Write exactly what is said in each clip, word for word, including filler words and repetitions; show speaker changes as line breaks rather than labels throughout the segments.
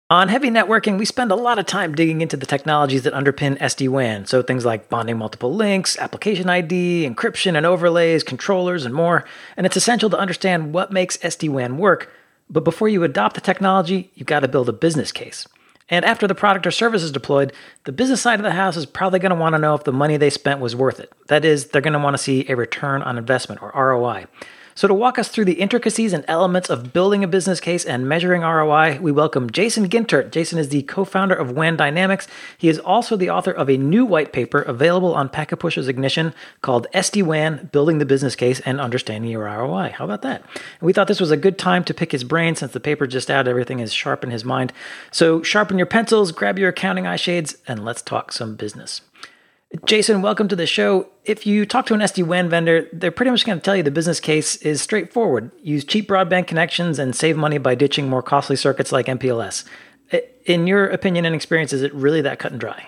On Heavy Networking, we spend a lot of time digging into the technologies that underpin S D WAN, so things like bonding multiple links, application I D, encryption and overlays, controllers, and more. And it's essential to understand what makes S D WAN work. But before you adopt the technology, you've got to build a business case. And after the product or service is deployed, the business side of the house is probably going to want to know if the money they spent was worth it. That is, they're going to want to see a return on investment, or R O I. So to walk us through the intricacies and elements of building a business case and measuring R O I, we welcome Jason Gintert. Jason is the co-founder of WAN Dynamics. He is also the author of a new white paper available on Packetpush's Ignition called S D WAN, Building the Business Case and Understanding Your R O I. How about that? And we thought this was a good time to pick his brain since the paper just out. Everything is sharp in his mind. So sharpen your pencils, grab your accounting eye shades, and let's talk some business. Jason, welcome to the show. If you talk to an S D WAN vendor, they're pretty much going to tell you the business case is straightforward. Use cheap broadband connections and save money by ditching more costly circuits like M P L S. In your opinion and experience, is it really that cut and dry?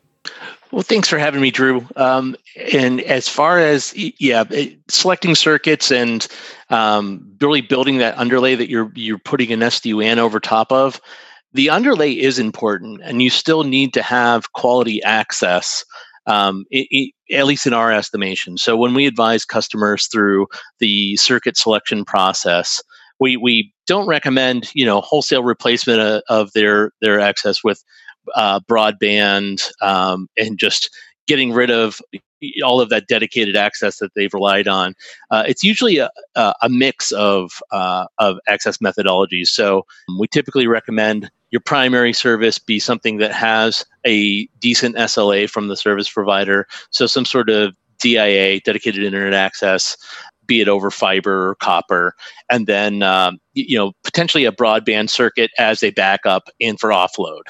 Well, thanks for having me, Drew. Um, and as far as, yeah, selecting circuits and um, really building that underlay that you're you're putting an S D WAN over top of, the underlay is important, and you still need to have quality access. Um, it, it, at least in our estimation. So when we advise customers through the circuit selection process, we we don't recommend you know wholesale replacement of, of their their access with uh, broadband um, and just getting rid of all of that dedicated access that they've relied on. Uh, it's usually a, a mix of uh, of access methodologies. So we typically recommend your primary service be something that has a decent S L A from the service provider. So some sort of D I A, dedicated internet access, be it over fiber or copper, and then um, you know potentially a broadband circuit as a backup and for offload.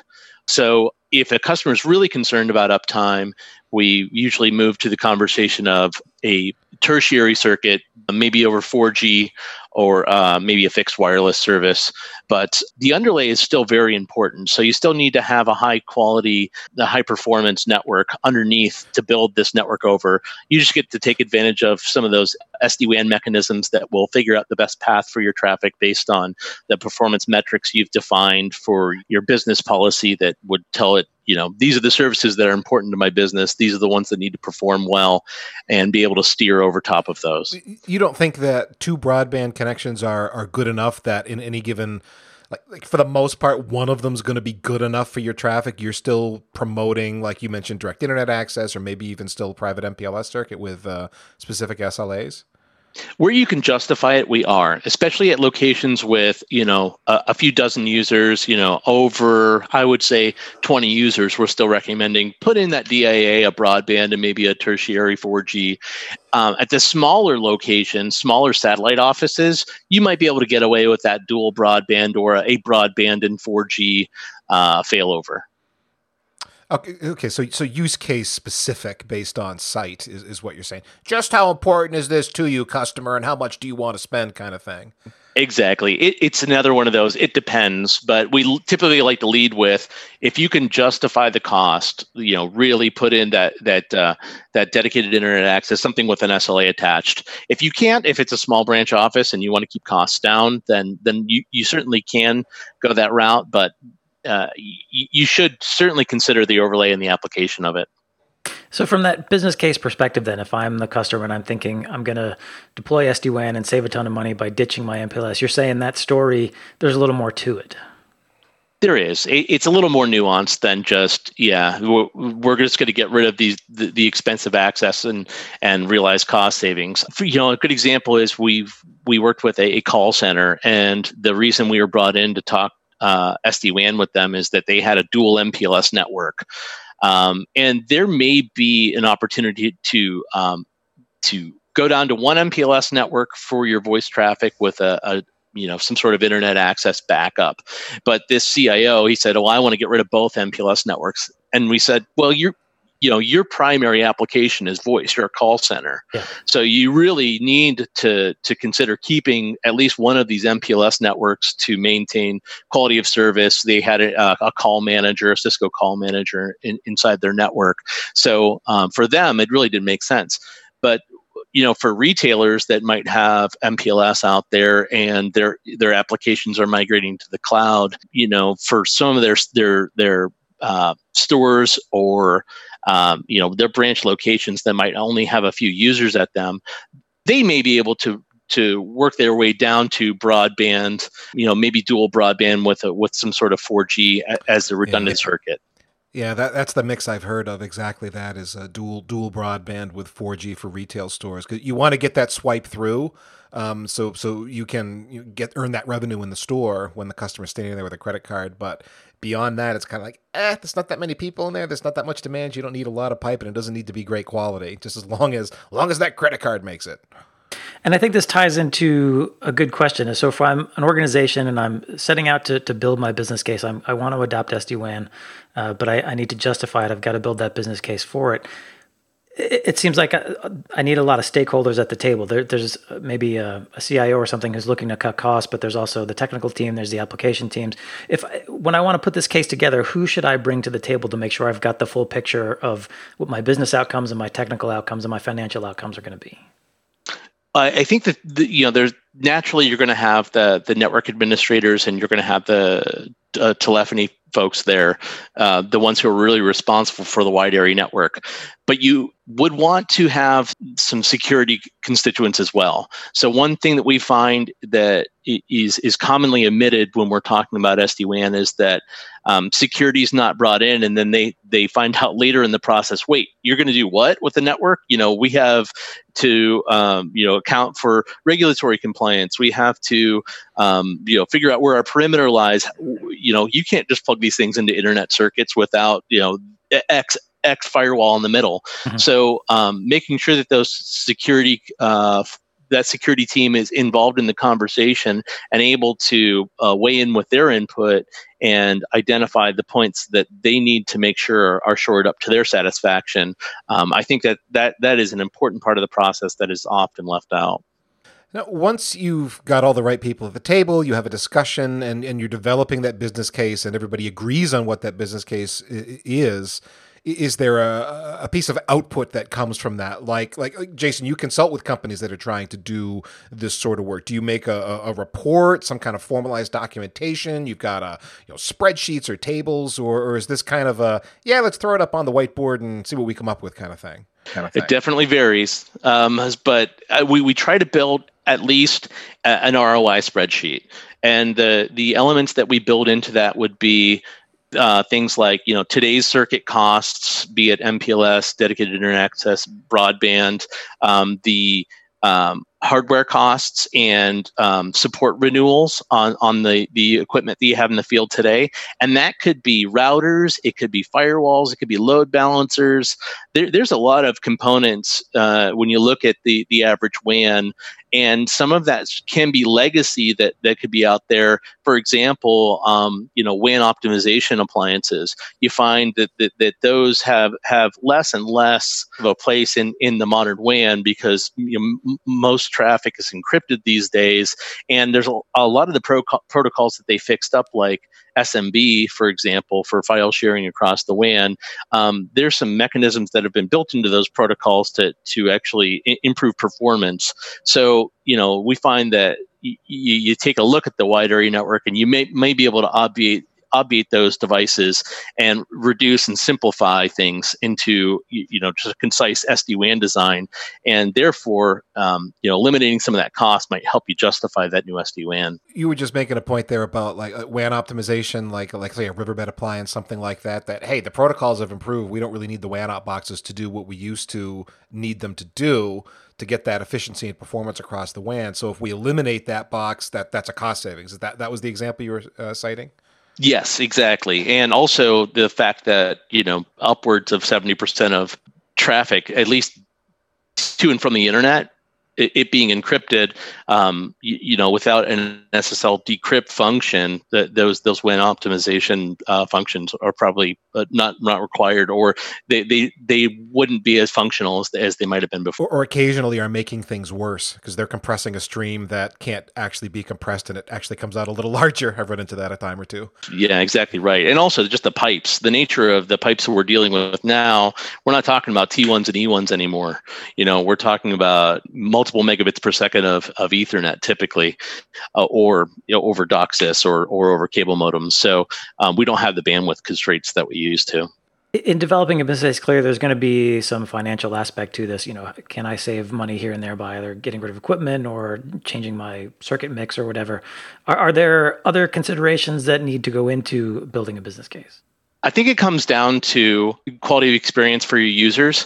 So if a customer is really concerned about uptime, we usually move to the conversation of a tertiary circuit, maybe over four G or uh, maybe a fixed wireless service. But the underlay is still very important. So you still need to have a high quality, the high performance network underneath to build this network over. You just get to take advantage of some of those S D WAN mechanisms that will figure out the best path for your traffic based on the performance metrics you've defined for your business policy that would tell it, you know, these are the services that are important to my business. These are the ones that need to perform well, and be able to steer over top of those.
You don't think that two broadband connections are are good enough that in any given, like, like for the most part, one of them is going to be good enough for your traffic? You're still promoting, like you mentioned, direct internet access, or maybe even still private M P L S circuit with uh, specific S L As?
Where you can justify it, we are, especially at locations with, you know, a, a few dozen users, you know, over, I would say twenty users, we're still recommending put in that D I A, a broadband, and maybe a tertiary four G. Um, at the smaller locations, smaller satellite offices, you might be able to get away with that dual broadband or a, a broadband and four G uh, failover.
Okay, okay, so so use case specific based on site is, is what you're saying. Just how important is this to you, customer, and how much do you want to spend, kind of thing?
Exactly. It, it's another one of those. It depends, but we l- typically like to lead with, if you can justify the cost, you know, really put in that that uh, that dedicated internet access, something with an S L A attached. If you can't, if it's a small branch office and you want to keep costs down, then then you, you certainly can go that route, but Uh, y- you should certainly consider the overlay and the application of it.
So from that business case perspective, then, if I'm the customer and I'm thinking I'm going to deploy S D WAN and save a ton of money by ditching my M P L S, you're saying that story, there's a little more to it.
There is. It's a little more nuanced than just, yeah, we're, we're just going to get rid of these the, the expensive access and and realize cost savings. For, you know, a good example is we've we worked with a, a call center, and the reason we were brought in to talk Uh, S D WAN with them is that they had a dual M P L S network, um, and there may be an opportunity to um, to go down to one M P L S network for your voice traffic with a, a you know some sort of internet access backup. But this C I O, he said, "Oh, I want to get rid of both M P L S networks," and we said, "Well, you're." You know, your primary application is voice. You're a call center.
Yeah.
So you really need to to consider keeping at least one of these M P L S networks to maintain quality of service. They had a, a call manager, a Cisco call manager in, inside their network. So um, for them, it really didn't make sense. But you know, for retailers that might have M P L S out there and their their applications are migrating to the cloud, you know, for some of their their their uh, stores or um, you know, their branch locations that might only have a few users at them, they may be able to to work their way down to broadband, you know, maybe dual broadband with a, with some sort of four G as the redundant
yeah.
circuit.
Yeah, that that's the mix I've heard of. Exactly, that is a dual dual broadband with four G for retail stores. 'Cause you want to get that swipe through, um, so so you can you get earn that revenue in the store when the customer's standing there with a credit card. But beyond that, it's kind of like, eh, there's not that many people in there. There's not that much demand. You don't need a lot of pipe, and it doesn't need to be great quality. Just as long as, as long as that credit card makes it.
And I think this ties into a good question. So if I'm an organization and I'm setting out to, to build my business case, I'm, I want to adopt S D WAN, uh, but I, I need to justify it. I've got to build that business case for it. It, it seems like I, I need a lot of stakeholders at the table. There, there's maybe a, a C I O or something who's looking to cut costs, but there's also the technical team, there's the application teams. If I, when I want to put this case together, who should I bring to the table to make sure I've got the full picture of what my business outcomes and my technical outcomes and my financial outcomes are going to be?
I think that the, you know, there's naturally you're going to have the the network administrators and you're going to have the uh, telephony folks there, uh, the ones who are really responsible for the wide area network. But you would want to have some security constituents as well. So one thing that we find that is is commonly omitted when we're talking about S D WAN is that um, security is not brought in, and then they they find out later in the process, wait, you're going to do what with the network? You know, we have to um, you know account for regulatory compliance. We have to um, you know figure out where our perimeter lies. You know, you can't just plug these things into internet circuits without you know X. X firewall in the middle. Mm-hmm. So um, making sure that those security, uh, that security team is involved in the conversation and able to uh, weigh in with their input and identify the points that they need to make sure are shored up to their satisfaction. Um, I think that, that that is an important part of the process that is often left out.
Now, once you've got all the right people at the table, you have a discussion and, and you're developing that business case and everybody agrees on what that business case is, is there a, a piece of output that comes from that? Like, like Jason, you consult with companies that are trying to do this sort of work. Do you make a, a report, some kind of formalized documentation? You've got a, you know, spreadsheets or tables, or, or is this kind of a, yeah, let's throw it up on the whiteboard and see what we come up with kind of thing? Kind of thing.
It definitely varies, um, but we, we try to build at least a, an R O I spreadsheet. And the, the elements that we build into that would be Uh, things like, you know, today's circuit costs, be it M P L S, dedicated internet access, broadband, um, the um, hardware costs and um, support renewals on, on the, the equipment that you have in the field today. And that could be routers, it could be firewalls, it could be load balancers. There, there's a lot of components uh, when you look at the, the average W A N. And some of that can be legacy that, that could be out there. For example, um, you know, W A N optimization appliances. You find that that, that those have, have less and less of a place in, in the modern W A N because you know, m- most traffic is encrypted these days. And there's a, a lot of the pro- protocols that they fixed up, like S M B, for example, for file sharing across the W A N. Um, there's some mechanisms that have been built into those protocols to to actually I- improve performance. So, you know, we find that y- y- you take a look at the wide area network and you may, may be able to obviate obviate those devices and reduce and simplify things into, you know, just a concise S D WAN design. And therefore, um, you know, eliminating some of that cost might help you justify that new S D WAN.
You were just making a point there about like W A N optimization, like, like say a Riverbed appliance, something like that, that, hey, the protocols have improved. We don't really need the W A N op boxes to do what we used to need them to do to get that efficiency and performance across the W A N. So if we eliminate that box, that that's a cost savings. Is that, that was the example you were uh, citing?
Yes, exactly. And also the fact that, you know, upwards of seventy percent of traffic, at least to and from the internet, it, it being encrypted, um, you, you know, without an S S L decrypt function, that those those W A N optimization uh, functions are probably uh, not not required, or they they they wouldn't be as functional as, as they might have been before.
Or, or occasionally are making things worse because they're compressing a stream that can't actually be compressed, and it actually comes out a little larger. I've run into that a time or two.
Yeah, exactly right. And also just the pipes, the nature of the pipes that we're dealing with now, we're not talking about T ones and E ones anymore. You know, we're talking about multiple megabits per second of, of Ethernet typically, uh, or you know, over DOCSIS or or over cable modems. So um, we don't have the bandwidth constraints that we used to.
In developing a business, clear there's going to be some financial aspect to this. You know, can I save money here and there by either getting rid of equipment or changing my circuit mix or whatever? Are, are there other considerations that need to go into building a business case?
I think it comes down to quality of experience for your users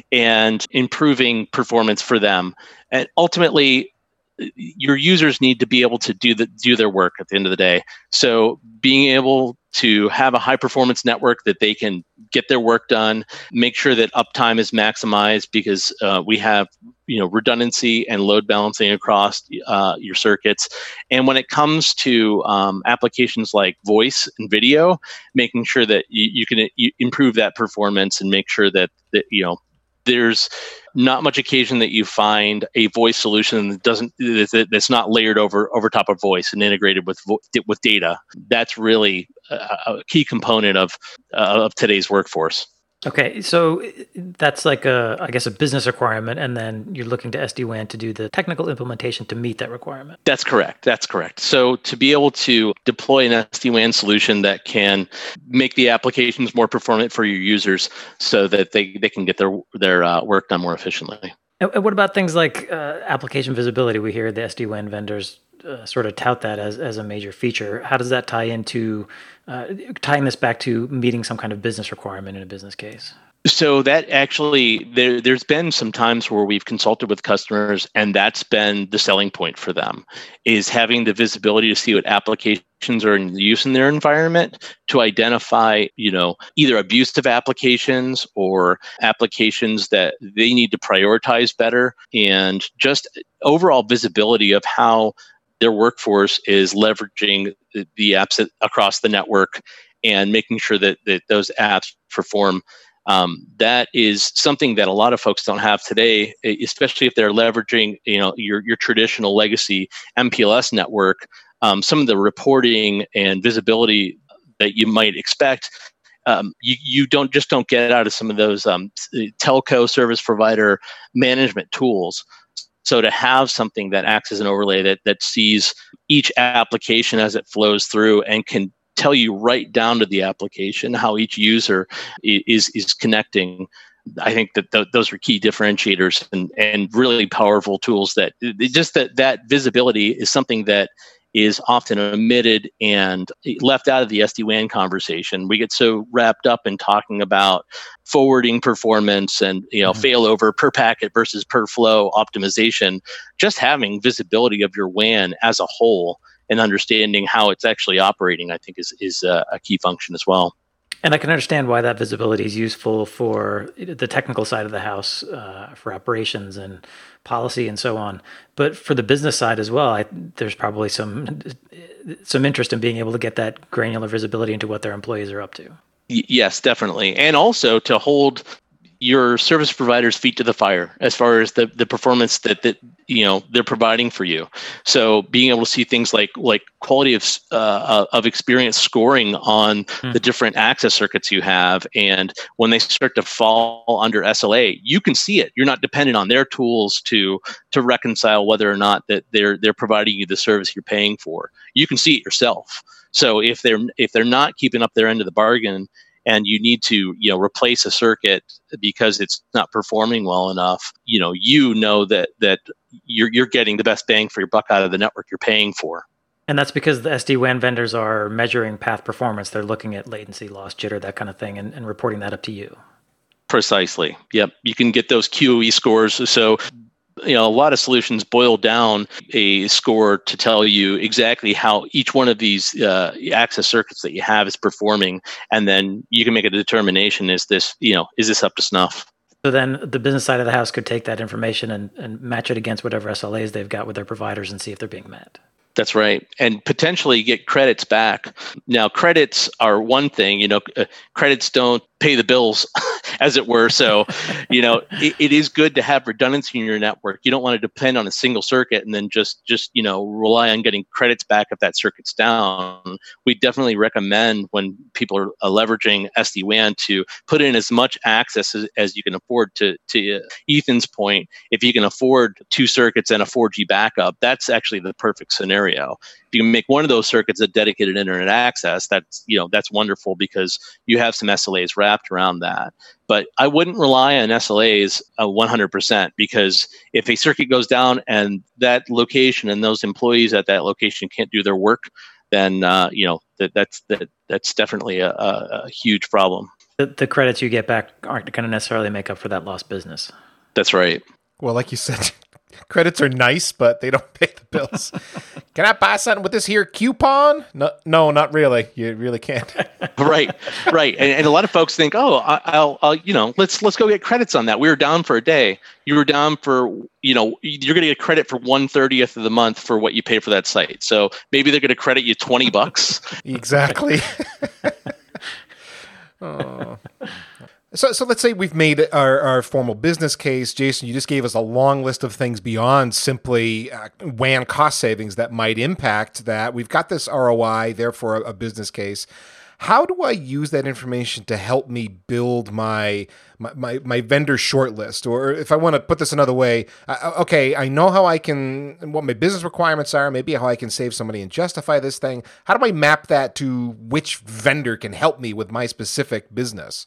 and improving performance for them. And ultimately, your users need to be able to do the do their work at the end of the day. So being able to have a high performance network that they can get their work done, make sure that uptime is maximized because uh, we have you know redundancy and load balancing across uh, your circuits. And when it comes to um, applications like voice and video, making sure that you, you can you improve that performance and make sure that that you know there's not much occasion that you find a voice solution that doesn't that's not layered over over top of voice and integrated with with data. That's really a, a key component of uh, of today's workforce.
Okay, so that's like a, I guess, a business requirement, and then you're looking to S D WAN to do the technical implementation to meet that requirement.
That's correct. That's correct. So to be able to deploy an S D WAN solution that can make the applications more performant for your users so that they, they can get their, their uh, work done more efficiently.
And what about things like uh, application visibility? We hear the S D WAN vendors uh, sort of tout that as, as a major feature. How does that tie into uh, tying this back to meeting some kind of business requirement in a business case?
So that actually, there, there's been some times where we've consulted with customers, and that's been the selling point for them, is having the visibility to see what applications are in use in their environment to identify, you know, either abusive applications or applications that they need to prioritize better, and just overall visibility of how their workforce is leveraging the, the apps across the network and making sure that, that those apps perform. Um, that is something that a lot of folks don't have today, especially if they're leveraging, you know, your your traditional legacy M P L S network. Um, some of the reporting and visibility that you might expect, um, you you don't just don't get out of some of those um, telco service provider management tools. So to have something that acts as an overlay that that sees each application as it flows through and can tell you right down to the application how each user is is connecting. I think that th- those are key differentiators and, and really powerful tools that just that that visibility is something that is often omitted and left out of the S D WAN conversation. We get so wrapped up in talking about forwarding performance and you know mm-hmm. failover per packet versus per flow optimization. Just having visibility of your W A N as a whole and understanding how it's actually operating, I think, is is a, a key function as well.
And I can understand why that visibility is useful for the technical side of the house, uh, for operations and policy and so on. But for the business side as well, I, there's probably some some interest in being able to get that granular visibility into what their employees are up to.
Y- yes, definitely. And also to hold your service provider's feet to the fire as far as the, the performance that, that you know they're providing for you. So being able to see things like like quality of uh, of experience scoring on mm. the different access circuits you have, and when they start to fall under S L A, you can see it. You're not dependent on their tools to to reconcile whether or not that they're they're providing you the service you're paying for. You can see it yourself. So if they're if they're not keeping up their end of the bargain, and you need to, you know, replace a circuit because it's not performing well enough, you know, you know that that you're you're getting the best bang for your buck out of the network you're paying for.
And that's because the S D WAN vendors are measuring path performance. They're looking at latency, loss, jitter, that kind of thing, and, and reporting that up to you.
Precisely. Yep. You can get those Q O E scores. So, you know, a lot of solutions boil down a score to tell you exactly how each one of these uh, access circuits that you have is performing, and then you can make a determination: is this, you know, is this up to snuff?
So then the business side of the house could take that information and, and match it against whatever S L As they've got with their providers and see if they're being met.
That's right. And potentially get credits back. Now, credits are one thing, you know, uh, credits don't pay the bills, as it were. So, you know, it, it is good to have redundancy in your network. You don't want to depend on a single circuit and then just, just, you know, rely on getting credits back if that circuit's down. We definitely recommend when people are uh, leveraging S D WAN to put in as much access as, as you can afford. To, to Ethan's point, if you can afford two circuits and a four G backup, that's actually the perfect scenario. If you can make one of those circuits a dedicated internet access, that's, you know, that's wonderful because you have some S L As wrapped around that. But I wouldn't rely on S L As uh, one hundred percent, because if a circuit goes down and that location and those employees at that location can't do their work, then uh, you know that that's that that's definitely a, a, a huge problem.
The, the credits you get back aren't going to necessarily make up for that lost business.
That's right.
Well, like you said, credits are nice, but they don't pay the bills. Can I buy something with this here coupon? No, no, not really. You really can't.
Right, right. And, and a lot of folks think, oh, I, I'll, I'll, you know, let's let's go get credits on that. We were down for a day. You were down for, you know, you're going to get credit for one thirtieth of the month for what you pay for that site. So maybe they're going to credit you twenty bucks.
Exactly. Oh. So, so let's say we've made our, our formal business case. Jason, you just gave us a long list of things beyond simply uh, W A N cost savings that might impact that. We've got this R O I, therefore a, a business case. How do I use that information to help me build my my, my, my vendor shortlist? Or if I want to put this another way, uh, okay, I know how I can, what my business requirements are, maybe how I can save some money and justify this thing. How do I map that to which vendor can help me with my specific business?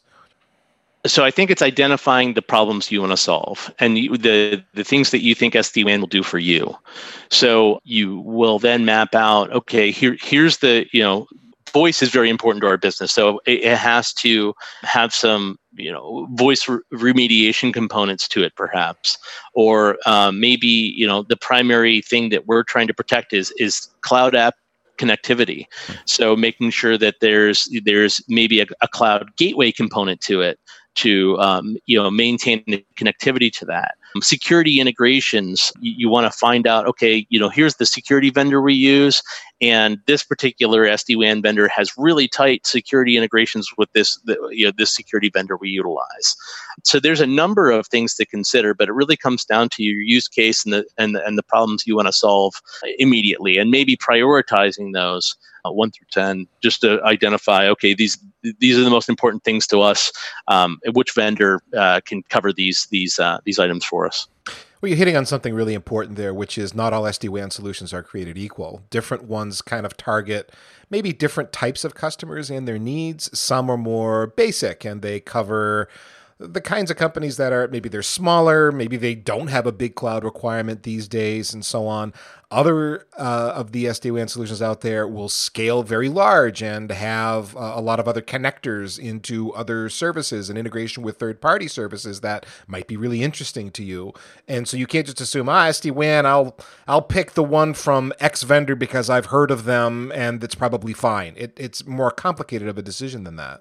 So I think it's identifying the problems you want to solve and you, the the things that you think S D WAN will do for you. So you will then map out, okay, here here's the, you know, voice is very important to our business. So it, it has to have some, you know, voice re- remediation components to it, perhaps. Or um, maybe, you know, the primary thing that we're trying to protect is is cloud app connectivity. So making sure that there's there's maybe a, a cloud gateway component to it to um, you know, maintain the connectivity to that. Um, security integrations, you, you want to find out, okay, you know, here's the security vendor we use, and this particular S D WAN vendor has really tight security integrations with this, the, you know, this security vendor we utilize. So there's a number of things to consider, but it really comes down to your use case and the and the, and the problems you want to solve immediately, and maybe prioritizing those uh, one through ten, just to identify, okay, these these are the most important things to us. Um, which vendor uh, can cover these these uh, these items for us?
Well, you're hitting on something really important there, which is not all S D WAN solutions are created equal. Different ones kind of target maybe different types of customers and their needs. Some are more basic and they cover the kinds of companies that are, maybe they're smaller, maybe they don't have a big cloud requirement these days and so on. Other uh, of the S D WAN solutions out there will scale very large and have uh, a lot of other connectors into other services and integration with third-party services that might be really interesting to you. And so you can't just assume, ah, S D WAN, I'll I'll pick the one from X vendor because I've heard of them and it's probably fine. It, it's more complicated of a decision than that.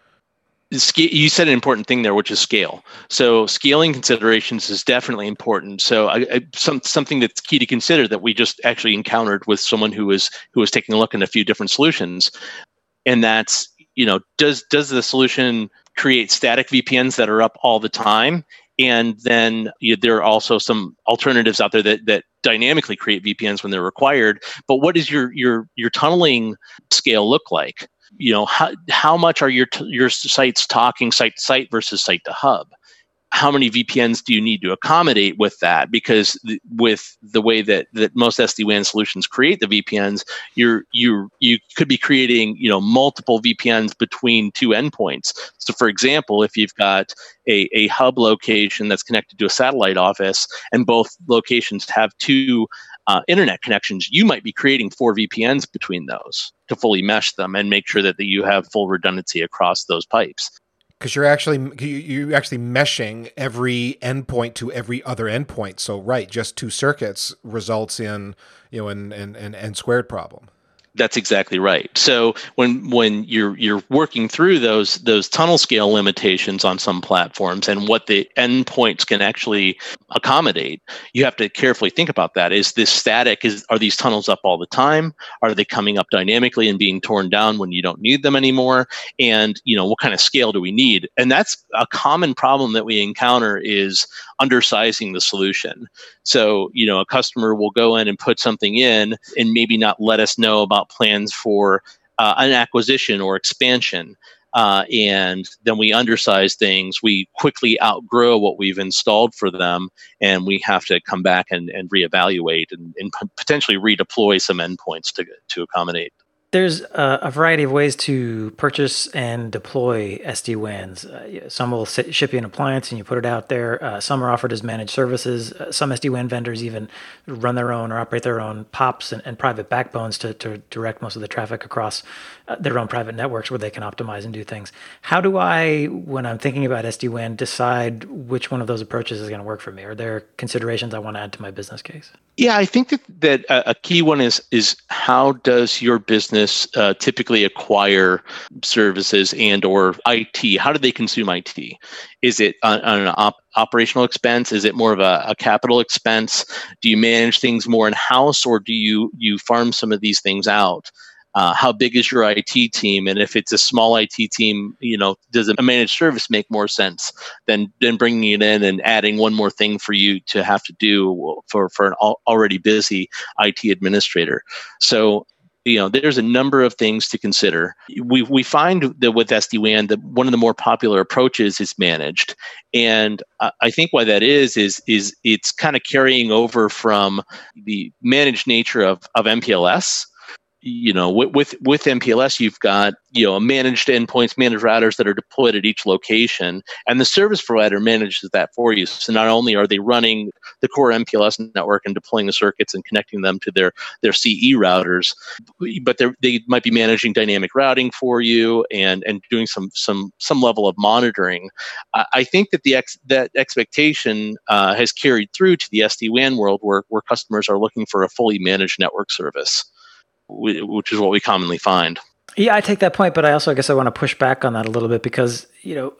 You said an important thing there, which is scale. So scaling considerations is definitely important. So I, I, some, something that's key to consider that we just actually encountered with someone who was who was taking a look at a few different solutions, and that's, you know, does does the solution create static V P Ns that are up all the time? And then you know, there are also some alternatives out there that that dynamically create V P Ns when they're required. But what does your your your tunneling scale look like? You know, how how much are your t- your sites talking site to site versus site to hub? How many V P Ns do you need to accommodate with that? Because th- with the way that, that most S D WAN solutions create the V P Ns, you're you you could be creating, you know, multiple V P Ns between two endpoints. So, for example, if you've got a, a hub location that's connected to a satellite office, and both locations have two Uh, internet connections, you might be creating four V P Ns between those to fully mesh them and make sure that, that you have full redundancy across those pipes.
Because you're actually you're actually meshing every endpoint to every other endpoint. So right, just two circuits results in, you know, an an an n squared problem.
That's exactly right. So when when you're you're working through those those tunnel scale limitations on some platforms and what the endpoints can actually accommodate, you have to carefully think about that. Is this static? Is are these tunnels up all the time? Are they coming up dynamically and being torn down when you don't need them anymore? And you know, what kind of scale do we need? And that's a common problem that we encounter is undersizing the solution. So, you know, a customer will go in and put something in and maybe not let us know about plans for uh, an acquisition or expansion. Uh, and then we undersize things. We quickly outgrow what we've installed for them, and we have to come back and, and reevaluate and, and potentially redeploy some endpoints to to accommodate.
There's a, a variety of ways to purchase and deploy S D WANs. Uh, some will sit, ship you an appliance and you put it out there. Uh, some are offered as managed services. Uh, some S D WAN vendors even run their own or operate their own P O Ps and, and private backbones to, to direct most of the traffic across uh, their own private networks where they can optimize and do things. How do I, when I'm thinking about S D WAN, decide which one of those approaches is going to work for me? Are there considerations I want to add to my business case?
Yeah, I think that, that a key one is is how does your business uh, typically acquire services and or I T? How do they consume I T? Is it on, on an op- operational expense? Is it more of a, a capital expense? Do you manage things more in-house, or do you you farm some of these things out? Uh, how big is your I T team? And if it's a small I T team, you know, does a managed service make more sense than than bringing it in and adding one more thing for you to have to do for, for an al- already busy I T administrator? So, you know, there's a number of things to consider. We we find that with S D WAN, that one of the more popular approaches is managed, and I, I think why that is is is it's kind of carrying over from the managed nature of of M P L S. You know, with, with with M P L S, you've got, you know, managed endpoints, managed routers that are deployed at each location, and the service provider manages that for you. So not only are they running the core M P L S network and deploying the circuits and connecting them to their their C E routers, but they they might be managing dynamic routing for you and and doing some some some level of monitoring. I, I think that the ex, that expectation uh, has carried through to the S D WAN world, where where customers are looking for a fully managed network service, which is what we commonly find.
Yeah, I take that point, but I also, I guess I want to push back on that a little bit because, you know,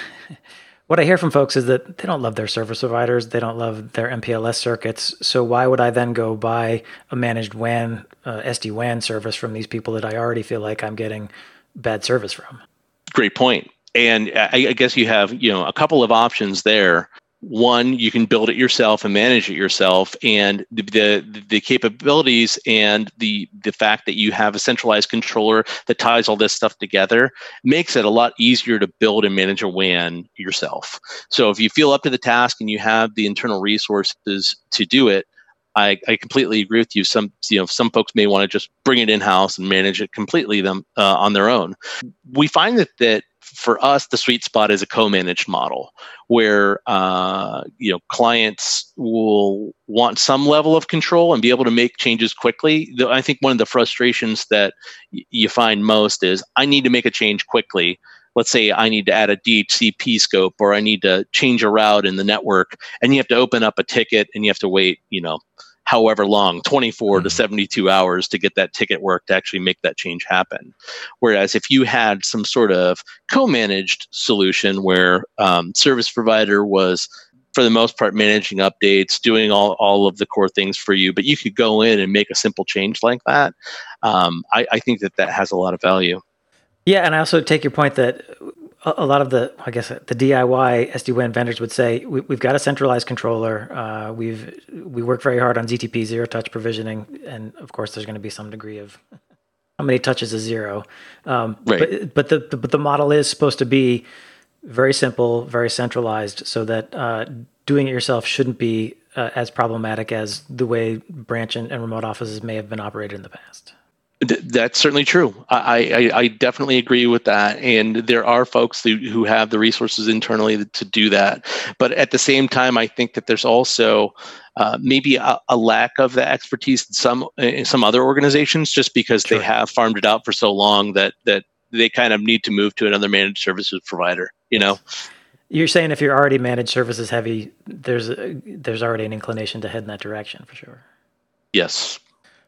what I hear from folks is that they don't love their service providers. They don't love their M P L S circuits. So why would I then go buy a managed W A N, uh, S D WAN service from these people that I already feel like I'm getting bad service from?
Great point. And I, I guess you have, you know, a couple of options there. One, you can build it yourself and manage it yourself, and the, the the capabilities and the the fact that you have a centralized controller that ties all this stuff together makes it a lot easier to build and manage a W A N yourself. So if you feel up to the task and you have the internal resources to do it, I, I completely agree with you. Some you know some folks may want to just bring it in-house and manage it completely them uh, on their own. We find that that. For us, the sweet spot is a co-managed model where uh, you know clients will want some level of control and be able to make changes quickly. The, I think one of the frustrations that y- you find most is I need to make a change quickly. Let's say I need to add a D H C P scope, or I need to change a route in the network, and you have to open up a ticket and you have to wait, you know, however long, twenty-four mm-hmm. to seventy-two hours to get that ticket work to actually make that change happen. Whereas if you had some sort of co-managed solution where um, service provider was, for the most part, managing updates, doing all, all of the core things for you, but you could go in and make a simple change like that, um, I, I think that that has a lot of value.
Yeah, and I also take your point that a lot of the, I guess, the D I Y S D WAN vendors would say we, we've got a centralized controller. Uh, we've we work very hard on Z T P, zero touch provisioning, and of course, there's going to be some degree of how many touches is zero. Um,
right.
But but the, the but the model is supposed to be very simple, very centralized, so that uh, doing it yourself shouldn't be uh, as problematic as the way branch and, and remote offices may have been operated in the past.
That's certainly true. I, I, I definitely agree with that. And there are folks who, who have the resources internally to do that. But at the same time, I think that there's also uh, maybe a, a lack of the expertise in some in some other organizations, just because sure. they have farmed it out for so long that that they kind of need to move to another managed services provider. You know,
you're saying if you're already managed services heavy, there's a, there's already an inclination to head in that direction for sure.
Yes.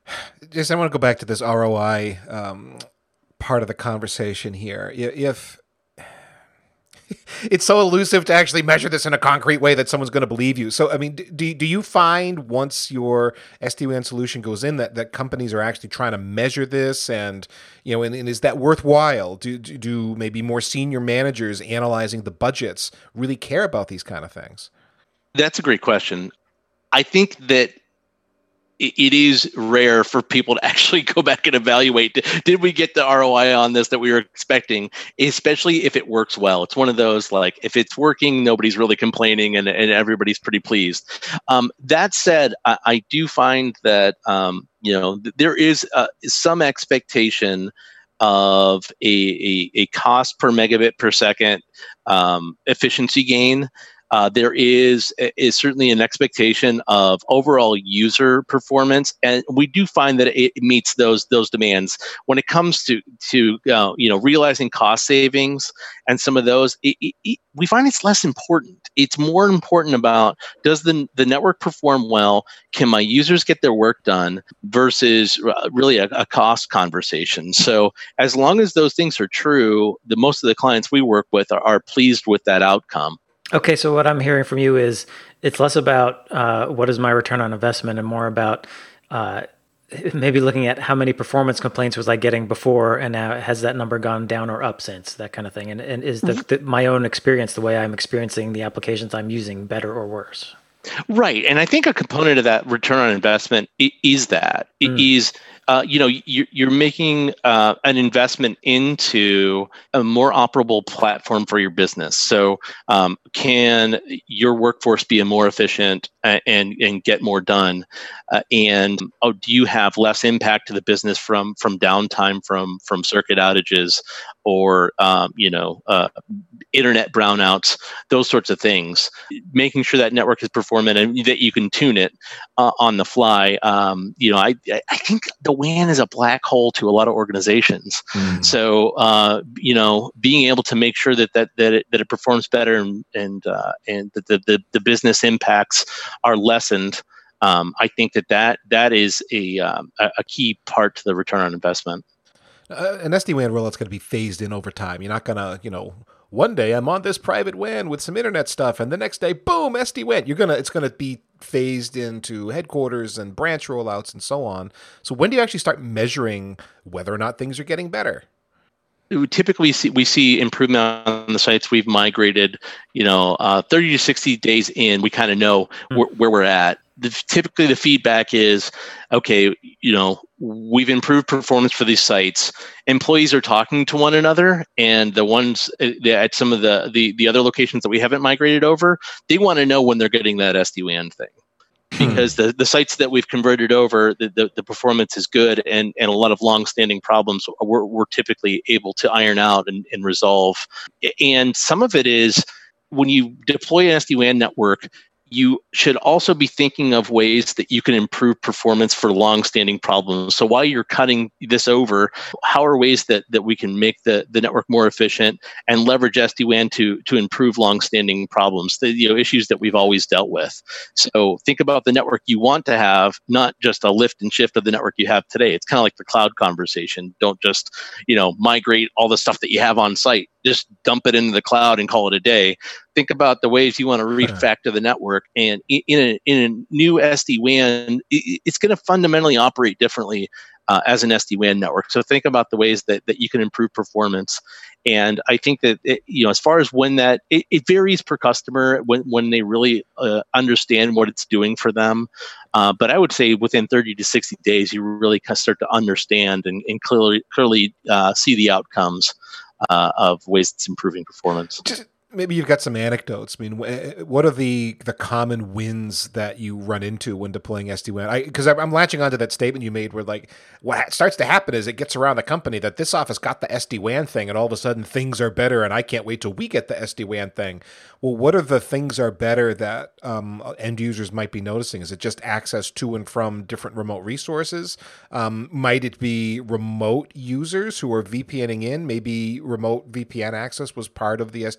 Just I want to go back to this R O I um, part of the conversation here. If it's so elusive to actually measure this in a concrete way that someone's going to believe you. So, I mean, do do you find once your S D WAN solution goes in that, that companies are actually trying to measure this, and you know, and, and is that worthwhile? Do, do do maybe more senior managers analyzing the budgets really care about these kind of things?
That's a great question. I think that it is rare for people to actually go back and evaluate, did we get the R O I on this that we were expecting, especially if it works well. It's one of those, like, if it's working, nobody's really complaining and, and everybody's pretty pleased. Um, that said, I, I do find that, um, you know, there is uh, some expectation of a, a, a cost per megabit per second um, efficiency gain. Uh, there is is certainly an expectation of overall user performance, and we do find that it meets those those demands. When it comes to to uh, you know realizing cost savings and some of those, it, it, it, we find it's less important. It's more important about, does the the network perform well? Can my users get their work done? Versus uh, really a, a cost conversation. So as long as those things are true, the most of the clients we work with are, are pleased with that outcome.
Okay, so what I'm hearing from you is it's less about uh, what is my return on investment and more about uh, maybe looking at how many performance complaints was I getting before, and now has that number gone down or up since, that kind of thing. And, and is the, the, my own experience, the way I'm experiencing the applications I'm using, better or worse?
Right. And I think a component of that return on investment is that it mm. is, uh, you know, you're, you're making uh, an investment into a more operable platform for your business. So um, can your workforce be a more efficient and, and, and get more done? Uh, and oh, do you have less impact to the business from from downtime, from from circuit outages, or, um, you know, uh, internet brownouts, those sorts of things? Making sure that network is performant and that you can tune it uh, on the fly. Um, you know, I I think the W A N is a black hole to a lot of organizations. Mm. So, uh, you know, being able to make sure that that that it, that it performs better and and uh, and that the, the the business impacts are lessened. Um, I think that that that is a um, a key part to the return on investment.
Uh, an S D WAN rollout's going to be phased in over time. You're not going to, you know, one day I'm on this private W A N with some internet stuff, and the next day, boom, S D WAN. You're gonna, it's going to be phased into headquarters and branch rollouts and so on. So when do you actually start measuring whether or not things are getting better?
We typically see we see improvement on the sites we've migrated. You know, uh, thirty to sixty days in, we kind of know mm. where, where we're at. The, typically, the feedback is, okay, you know, we've improved performance for these sites. Employees are talking to one another, and the ones at some of the the, the other locations that we haven't migrated over, they want to know when they're getting that S D WAN thing. Because the, the sites that we've converted over, the, the, the performance is good, and, and a lot of long-standing problems we're, we're typically able to iron out and, and resolve. And some of it is, when you deploy an S D WAN network, you should also be thinking of ways that you can improve performance for long-standing problems. So while you're cutting this over, how are ways that, that we can make the, the network more efficient and leverage S D WAN to, to improve long-standing problems, the you know, issues that we've always dealt with. So think about the network you want to have, not just a lift and shift of the network you have today. It's kind of like the cloud conversation. Don't just, you know, migrate all the stuff that you have on site. Just dump it into the cloud and call it a day. Think about the ways you want to refactor the network. And in a, in a new S D WAN, it's going to fundamentally operate differently uh, as an S D WAN network. So think about the ways that, that you can improve performance. And I think that, it, you know, as far as when that, it, it varies per customer when, when they really uh, understand what it's doing for them. Uh, but I would say within thirty to sixty days, you really kind of start to understand and, and clearly, clearly uh, see the outcomes Uh, of ways it's improving performance.
Just, maybe you've got some anecdotes. I mean, what are the the common wins that you run into when deploying S D WAN? Because I'm latching onto that statement you made where, like, what starts to happen is it gets around the company that this office got the S D WAN thing, and all of a sudden things are better, and I can't wait till we get the S D WAN thing. Well, what are the things are better that um, end users might be noticing? Is it just access to and from different remote resources? Um, might it be remote users who are VPNing in? Maybe remote V P N access was part of the S D WAN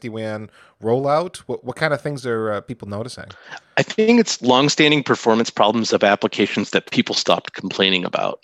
WAN rollout? What, what kind of things are uh, people noticing?
I think it's longstanding performance problems of applications that people stopped complaining about.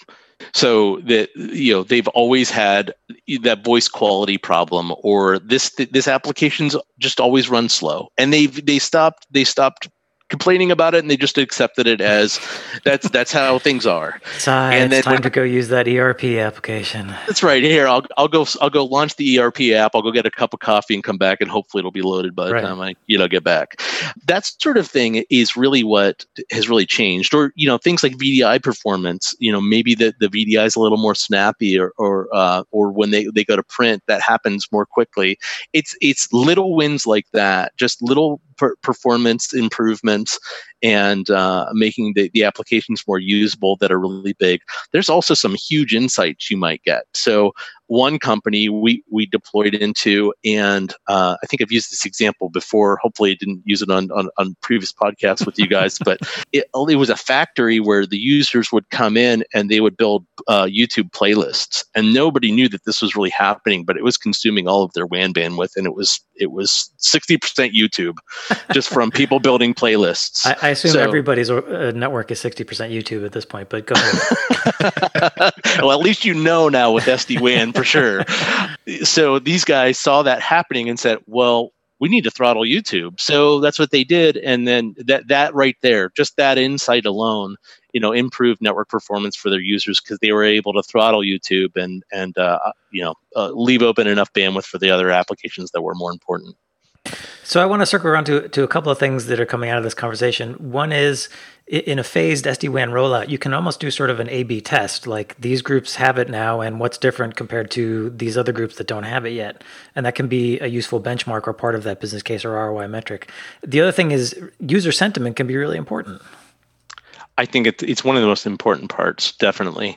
So that, you know, they've always had that voice quality problem, or this this application's just always run slow, and they they stopped they stopped complaining about it, and they just accepted it as that's that's how things are.
Sigh,
and
it's
then
time
when,
to go use that E R P application.
That's right. Here, I'll I'll go I'll go launch the E R P app. I'll go get a cup of coffee and come back, and hopefully it'll be loaded by the
Right.
time I you know get back. That sort of thing is really what has really changed. Or you know things like V D I performance. You know maybe the, the V D I is a little more snappy, or or uh, or when they, they go to print, that happens more quickly. It's it's little wins like that, just little per- performance improvements, and uh, making the, the applications more usable that are really big. There's also some huge insights you might get. So one company we we deployed into, and uh, I think I've used this example before. Hopefully I didn't use it on, on, on previous podcasts with you guys, but it, it was a factory where the users would come in and they would build uh, YouTube playlists, and nobody knew that this was really happening, but it was consuming all of their W A N bandwidth, and it was it was sixty percent YouTube just from people building playlists.
I, I assume
So-
everybody's uh, network is sixty percent YouTube at this point, but go ahead.
Well, at least you know now with S D WAN for sure. So these guys saw that happening and said, well, we need to throttle YouTube. So that's what they did. And then that that right there, just that insight alone, you know, improved network performance for their users, because they were able to throttle YouTube and, and uh, you know, uh, leave open enough bandwidth for the other applications that were more important.
So I want to circle around to, to a couple of things that are coming out of this conversation. One is, i- in a phased S D WAN rollout, you can almost do sort of an A B test, like these groups have it now and what's different compared to these other groups that don't have it yet. And that can be a useful benchmark or part of that business case or R O I metric. The other thing is user sentiment can be really important.
I think it, it's one of the most important parts, definitely.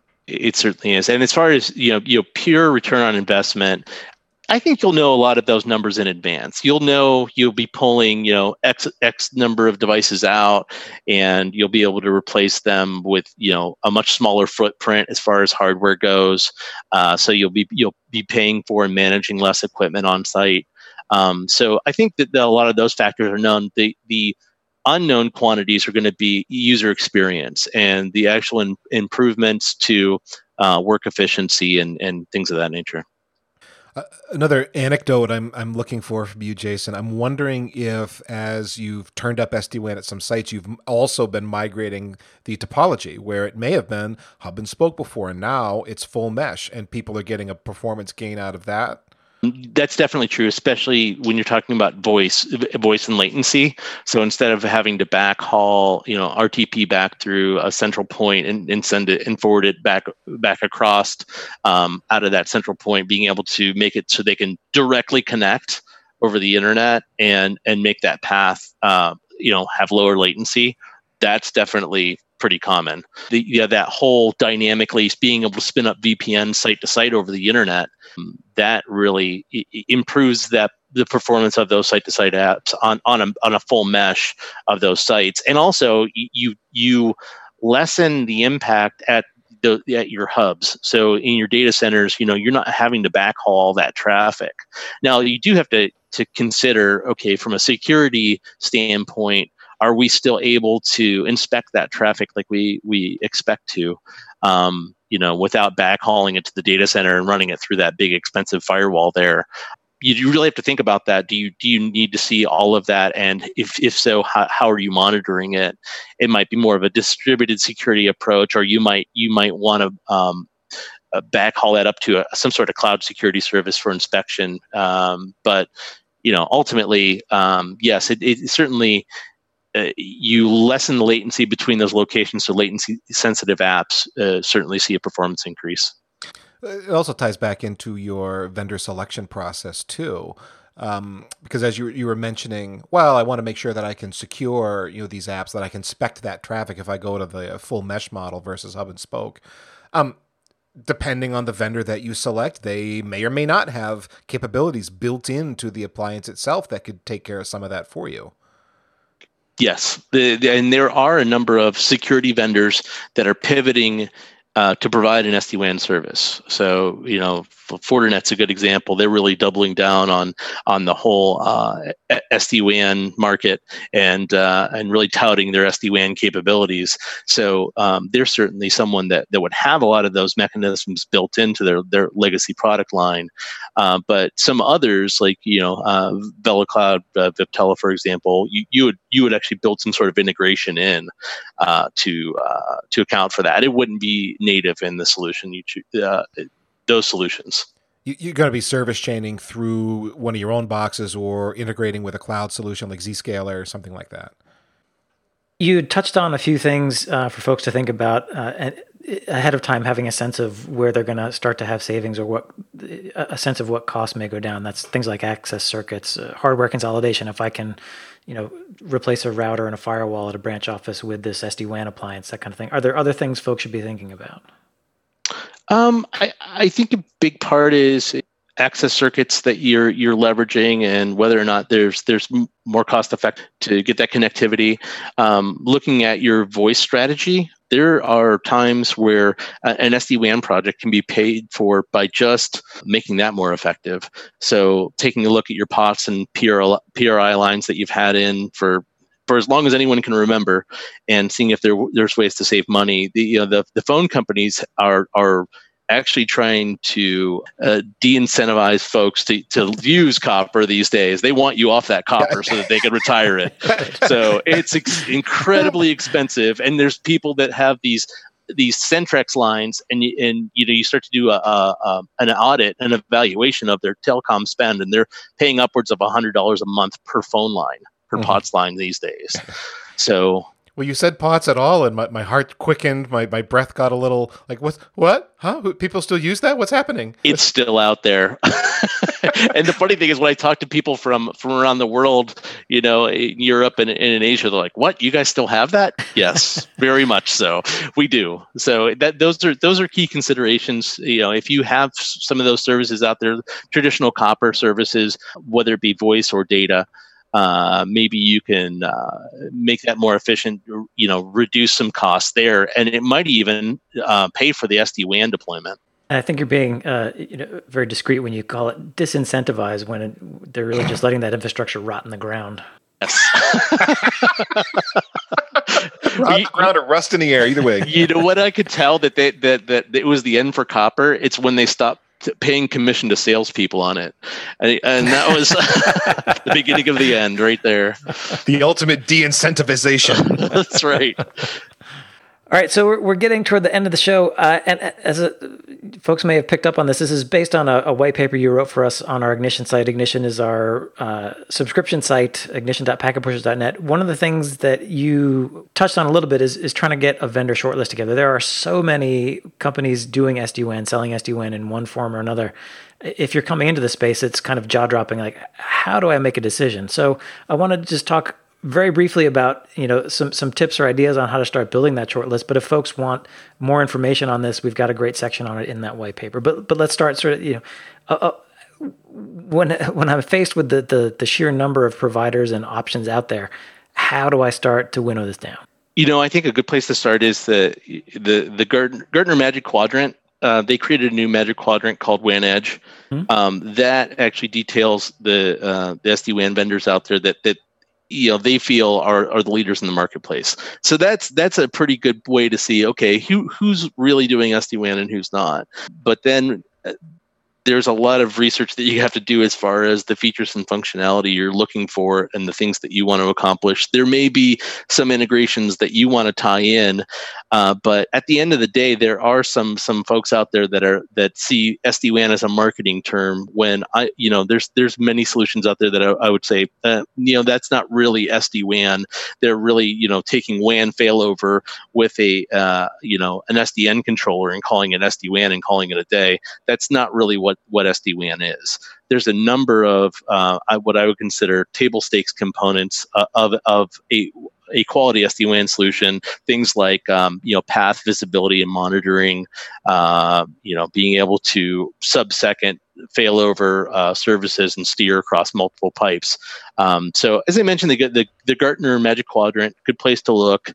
It certainly is. And as far as, you know, you know, pure return on investment, I think you'll know a lot of those numbers in advance. You'll know you'll be pulling, you know, X X number of devices out, and you'll be able to replace them with, you know, a much smaller footprint as far as hardware goes. Uh, so you'll be you'll be paying for and managing less equipment on site. Um, so I think that the, a lot of those factors are known. The the unknown quantities are going to be user experience and the actual in, improvements to uh, work efficiency and and things of that nature.
Uh, another anecdote I'm I'm looking for from you, Jason. I'm wondering if, as you've turned up S D WAN at some sites, you've also been migrating the topology, where it may have been hub and spoke before, and now it's full mesh, and people are getting a performance gain out of that.
That's definitely true, especially when you're talking about voice, voice and latency. So instead of having to backhaul, you know, R T P back through a central point and, and send it and forward it back back across um, out of that central point, being able to make it so they can directly connect over the internet and and make that path, uh, you know, have lower latency. That's definitely pretty common. The, yeah, that whole dynamically being able to spin up V P N site to site over the internet, that really I- improves that the performance of those site to site apps on on a on a full mesh of those sites, and also you you lessen the impact at the at your hubs. So in your data centers, you know, you're not having to backhaul all that traffic. Now you do have to to consider, okay, from a security standpoint, are we still able to inspect that traffic like we we expect to, um, you know, without backhauling it to the data center and running it through that big expensive firewall there? You, you really have to think about that. Do you do you need to see all of that? And if if so, how, how are you monitoring it? It might be more of a distributed security approach, or you might you might want to um, uh, backhaul that up to a, some sort of cloud security service for inspection. Um, but you know, ultimately, um, yes, it, it certainly. Uh, you lessen the latency between those locations, so latency-sensitive apps uh, certainly see a performance increase.
It also ties back into your vendor selection process too, um, because as you you were mentioning, well, I want to make sure that I can secure you know these apps, that I can inspect that traffic if I go to the full mesh model versus hub and spoke. Um, depending on the vendor that you select, they may or may not have capabilities built into the appliance itself that could take care of some of that for you.
Yes, the, the, and there are a number of security vendors that are pivoting uh, to provide an S D WAN service. So, you know, Fortinet's a good example. They're really doubling down on on the whole uh, S D WAN market and uh, and really touting their S D WAN capabilities. So um, they're certainly someone that, that would have a lot of those mechanisms built into their, their legacy product line. Uh, but some others, like you know, uh, VeloCloud, uh, Viptela, for example, you, you would you would actually build some sort of integration in uh, to uh, to account for that. It wouldn't be native in the solution you choose. Uh, those solutions.
You, you're going to be service chaining through one of your own boxes or integrating with a cloud solution like Zscaler or something like that.
You touched on a few things uh, for folks to think about uh, and ahead of time, having a sense of where they're going to start to have savings or what a sense of what costs may go down. That's things like access circuits, uh, hardware consolidation. If I can, you know, replace a router and a firewall at a branch office with this S D WAN appliance, that kind of thing. Are there other things folks should be thinking about?
Um, I, I think a big part is access circuits that you're you're leveraging, and whether or not there's there's more cost effective to get that connectivity. Um, looking at your voice strategy, there are times where an S D WAN project can be paid for by just making that more effective. So taking a look at your P O T S and P R I lines that you've had in for for as long as anyone can remember, and seeing if there there's ways to save money. The you know the the phone companies are are actually trying to uh, de-incentivize folks to, to use copper these days. They want you off that copper so that they can retire it. So it's ex- incredibly expensive, and there's people that have these these Centrex lines, and you, and you know you start to do a, a, a an audit, an evaluation of their telecom spend, and they're paying upwards of a hundred dollars a month per phone line. Per mm-hmm. P O T S line these days. So,
well, you said P O T S at all, and my, my heart quickened. My, my breath got a little like, what? What? Huh? People still use that? What's happening?
It's still out there. And the funny thing is, when I talk to people from, from around the world, you know, in Europe and, and in Asia, they're like, "What? You guys still have that?" Yes, very much so. We do. So that those are those are key considerations. You know, if you have some of those services out there, traditional copper services, whether it be voice or data. Uh, maybe you can uh, make that more efficient, you know, reduce some costs there, and it might even uh, pay for the S D WAN deployment.
And I think you're being uh, you know, very discreet when you call it disincentivize, when it, they're really just letting that infrastructure rot in the ground.
Yes.
Rot in the ground or rust in the air, either way.
You know what? I could tell that they, that that it was the end for copper. It's when they stopped paying commission to salespeople on it, and, and that was the beginning of the end, right there.
The ultimate de-incentivization.
That's right.
All right, so we're, we're getting toward the end of the show, uh, and as a, folks may have picked up on this, this is based on a, a white paper you wrote for us on our Ignition site. Ignition is our uh, subscription site, ignition dot packet pushers dot net. One of the things that you touched on a little bit is, is trying to get a vendor shortlist together. There are so many companies doing S D WAN, selling S D WAN in one form or another. If you're coming into the space, it's kind of jaw-dropping, like, how do I make a decision? So I want to just talk very briefly about, you know, some some tips or ideas on how to start building that short list. But if folks want more information on this, we've got a great section on it in that white paper. But but let's start sort of, you know, uh, uh, when when I'm faced with the, the the sheer number of providers and options out there, how do I start to winnow this down?
You know, I think a good place to start is the the the Gartner, Gartner Magic Quadrant. Uh, they created a new Magic Quadrant called WAN Edge. Mm-hmm. Um, that actually details the uh, the S D WAN vendors out there that that. you know, they feel are, are the leaders in the marketplace. So that's that's a pretty good way to see, okay, who who's really doing S D WAN and who's not. But then uh, there's a lot of research that you have to do as far as the features and functionality you're looking for and the things that you want to accomplish. There may be some integrations that you want to tie in, uh, but at the end of the day, there are some some folks out there that are that see S D WAN as a marketing term. When I, you know, there's there's many solutions out there that I, I would say, uh, you know, that's not really S D WAN. They're really, you know, taking WAN failover with a, uh, you know, an S D N controller and calling it S D WAN and calling it a day. That's not really what what S D WAN is. There's a number of uh, what I would consider table stakes components uh, of of a a quality S D WAN solution. Things like um, you know path visibility and monitoring, uh, you know being able to sub-second failover uh, services and steer across multiple pipes. Um, so as I mentioned, the, the the Gartner Magic Quadrant, good place to look.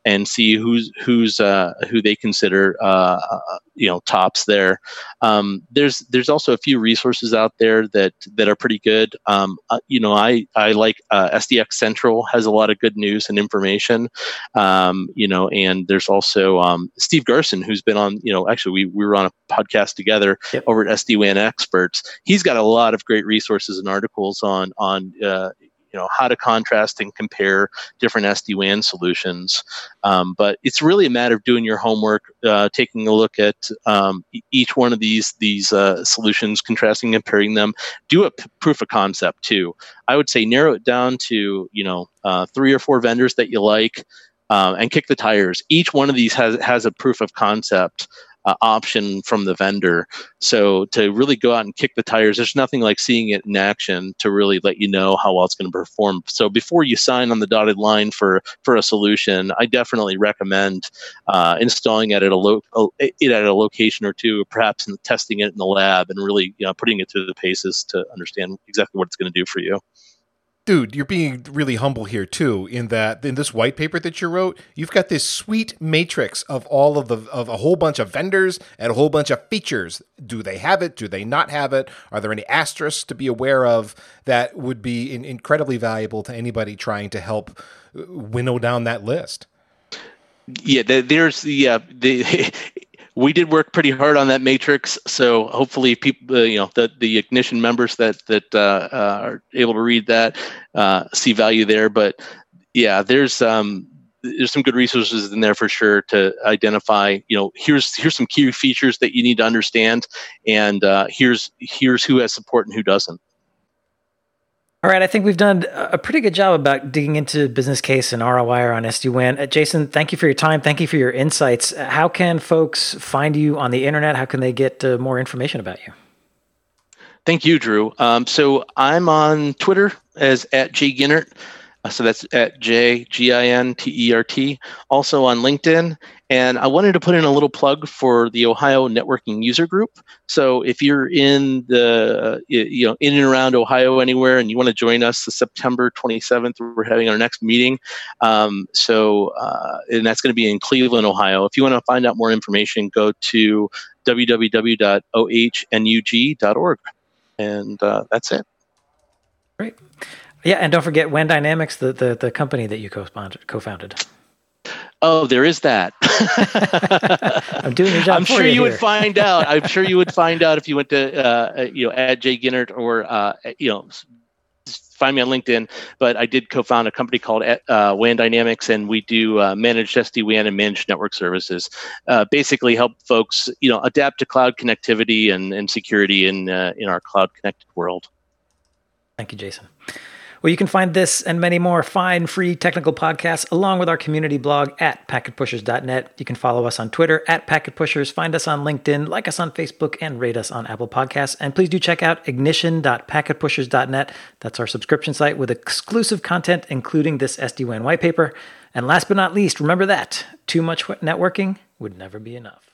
and see who's who's uh, who they consider uh, you know tops there. Um, there's there's also a few resources out there that that are pretty good. Um, uh, you know, I I like uh, S D X Central has a lot of good news and information. Um, you know, and there's also um, Steve Garson, who's been on. You know, actually we we were on a podcast together yep. over at S D WAN Experts. He's got a lot of great resources and articles on on. Uh, you know, how to contrast and compare different S D WAN solutions. Um, but it's really a matter of doing your homework, uh, taking a look at um, each one of these these uh, solutions, contrasting and comparing them. Do a p- proof of concept too. I would say narrow it down to, you know, uh, three or four vendors that you like, uh, and kick the tires. Each one of these has has a proof of concept Uh, option from the vendor. So to really go out and kick the tires, there's nothing like seeing it in action to really let you know how well it's going to perform. So before you sign on the dotted line for for a solution, I definitely recommend uh, installing it at a lo- it at a location or two, perhaps in testing it in the lab, and really, you know, putting it through the paces to understand exactly what it's going to do for you.
Dude, you're being really humble here too, in that in this white paper that you wrote, you've got this sweet matrix of all of the of a whole bunch of vendors and a whole bunch of features. Do they have it? Do they not have it? Are there any asterisks to be aware of that would be in, incredibly valuable to anybody trying to help winnow down that list?
Yeah, there's the uh, the. We did work pretty hard on that matrix, so hopefully, people, uh, you know, the, the Ignition members that that uh, uh, are able to read that uh, see value there. But yeah, there's um, there's some good resources in there for sure to identify. You know, here's here's some key features that you need to understand, and uh, here's here's who has support and who doesn't.
All right, I think we've done a pretty good job about digging into business case and R O I on S D WAN. Uh, Jason, thank you for your time. Thank you for your insights. How can folks find you on the internet? How can they get uh, more information about you?
Thank you, Drew. Um, so I'm on Twitter as at Jay Ginert. Uh, so that's at J G I N T E R T. Also on LinkedIn. And I wanted to put in a little plug for the Ohio Networking User Group. So if you're in the, uh, you know, in and around Ohio anywhere, and you want to join us, the September twenty-seventh, we're having our next meeting. Um, so, uh, and that's going to be in Cleveland, Ohio. If you want to find out more information, go to w w w dot o h n u g dot org. And uh, that's it.
Great. Yeah, and don't forget WAN Dynamics, the, the, the company that you co-founded.
Oh, there is that.
I'm doing your job.
I'm
for
sure
you,
you
here.
would find out. I'm sure you would find out if you went to, uh, you know, at Jay Ginert or, uh, you know, find me on LinkedIn. But I did co-found a company called uh, WAN Dynamics, and we do uh, managed S D WAN and managed network services. Uh, basically, help folks, you know, adapt to cloud connectivity and, and security in uh, in our cloud connected world.
Thank you, Jason. Well, you can find this and many more fine, free technical podcasts along with our community blog at packet pushers dot net. You can follow us on Twitter at packetpushers, find us on LinkedIn, like us on Facebook, and rate us on Apple Podcasts. And please do check out ignition dot packet pushers dot net. That's our subscription site with exclusive content, including this S D WAN white paper. And last but not least, remember that too much networking would never be enough.